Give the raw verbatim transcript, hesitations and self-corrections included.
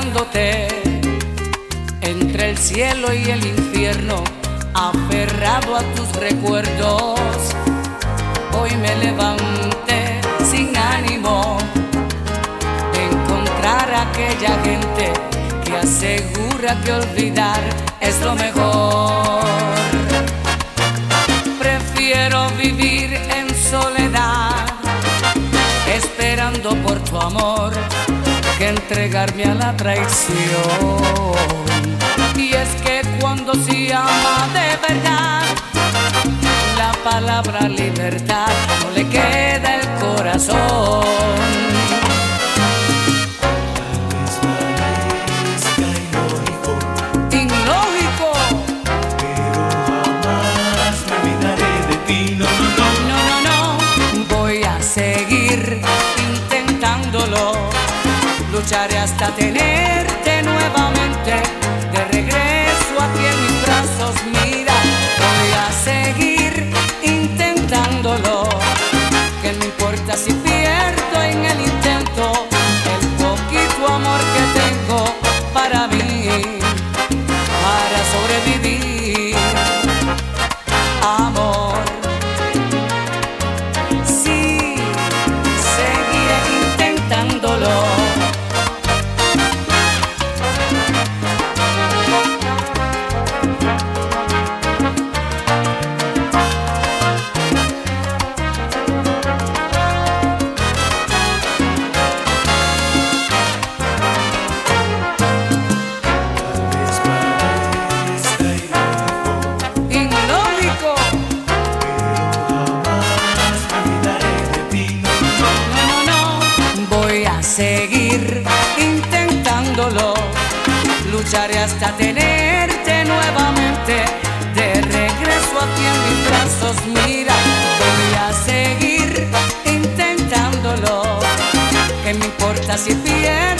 buscándote entre el cielo y el infierno, aferrado a tus recuerdos. Hoy me levanté sin ánimo de encontrar a aquella gente que asegura que olvidar es lo mejor. Prefiero vivir en soledad, esperando por tu amor, que entregarme a la traición. Y es que cuando se ama de verdad, la palabra libertad no le queda el corazón. Ilógico, pero jamás me olvidaré de ti. No, no, no, no, no, no. Voy a seguir intentándolo, lucharé hasta tenerte nuevamente de regreso aquí en mis brazos. Mira, voy a seguir intentándolo, que no importa si pierdo en el intento el poquito amor que tengo para mí, para sobrevivir. Amor, sí, seguiré intentándolo. Seguir intentándolo, lucharé hasta tenerte nuevamente de regreso aquí en mis brazos. Mira, voy a seguir intentándolo, que me importa si pierdo